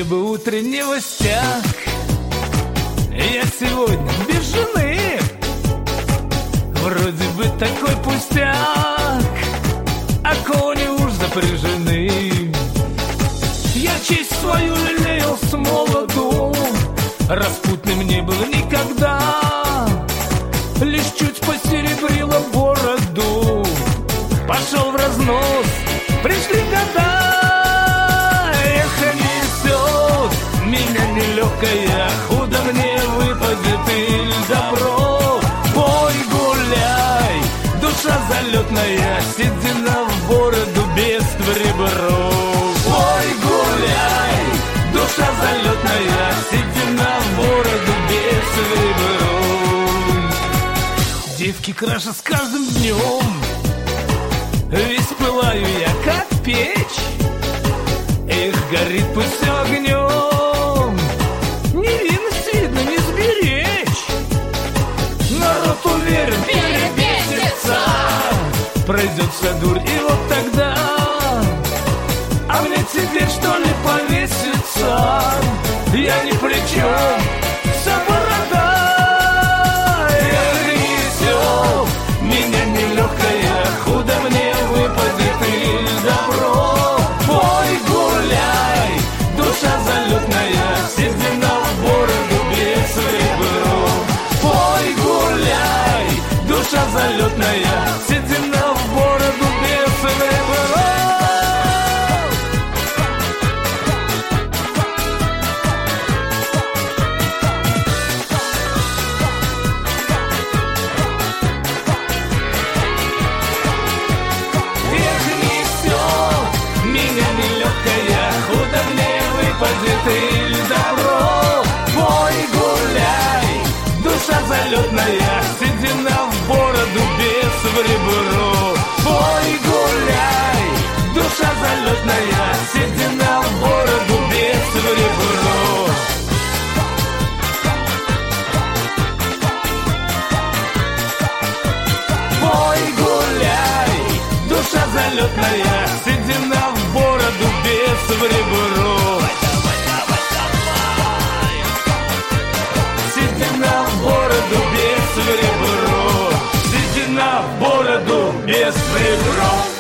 мне бы утреннего стяг. Я сегодня без жены, вроде бы такой пустяк, а кони уж запряжены. Я честь свою лелеял с молоду, распутным не был никогда, лишь чуть посеребрила бороду. Пошел в разнос, пришли года. Эх, несет меня нелегкая, худо мне выпадет иль добро. Пой, гуляй, душа залетная, седина в бороду, без в ребро. Пой, гуляй, душа залетная, седина в бороду, без в ребро. Девки краше с каждым днем, весь пылаю я, как печь. Эх, горит пусть все огнем, невинность, видно, не сберечь. Народ уверен, перебесится, пройдет вся дурь, и вот тогда, а мне теперь, что ли, повеситься? Я ни при чем, вся борода. Эх, несет меня нелегкая, худо мне выпадет иль добро. Пой, гуляй, душа залетная, седина в бороду, без в ребро. Пой, гуляй, душа залетная, седина в бороду, без в ребро. Иль добро. Пой, гуляй, душа залетная, седина в бороду, без в ребро. Пой, гуляй, душа залетная, седина в бороду, без в ребро. Пой, гуляй, душа залетная, седина в бороду, без в ребро. Седина в бороду, без в ребро. Седина в бороду, без в ребро.